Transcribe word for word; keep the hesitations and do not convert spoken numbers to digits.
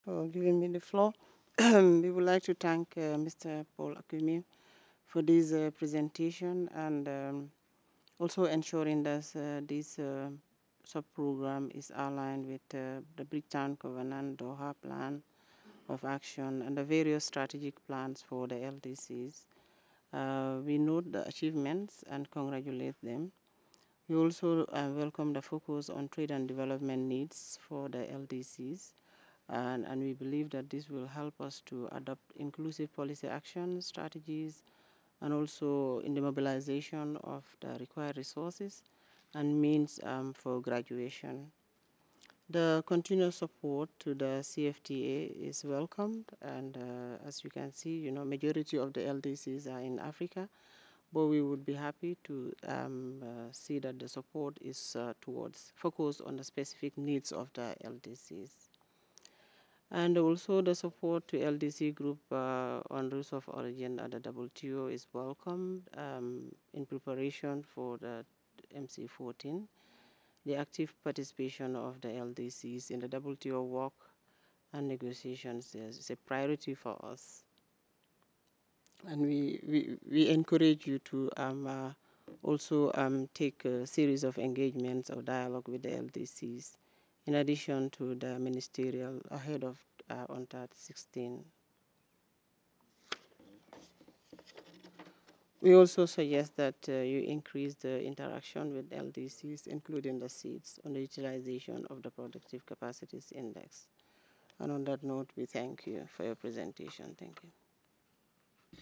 for giving me the floor. We would like to thank uh, Mister Paul Akumi for this uh, presentation and um, also ensuring that uh, this uh, sub-program is aligned with uh, the Bricktown Covenant Doha Plan of Action and the various strategic plans for the L D Cs. Uh, we note the achievements and congratulate them. We also uh, welcome the focus on trade and development needs for the L D Cs, and, and we believe that this will help us to adopt inclusive policy action strategies and also in the mobilization of the required resources and means um, for graduation. The continuous support to the C F T A is welcomed, and uh, as you can see, you know, majority of the L D Cs are in Africa, but we would be happy to um, uh, see that the support is uh, towards focus on the specific needs of the L D Cs. And also the support to L D C group uh, on rules of origin at the W T O is welcome um, in preparation for the M C fourteen. The active participation of the L D Cs in the W T O work and negotiations is a priority for us. And we, we, we encourage you to um, uh, also um, take a series of engagements or dialogue with the L D Cs in addition to the ministerial ahead of uh, UNCTAD sixteen. We also suggest that uh, you increase the interaction with L D Cs, including the seeds, on the utilization of the Productive Capacities Index. And on that note, we thank you for your presentation. Thank you.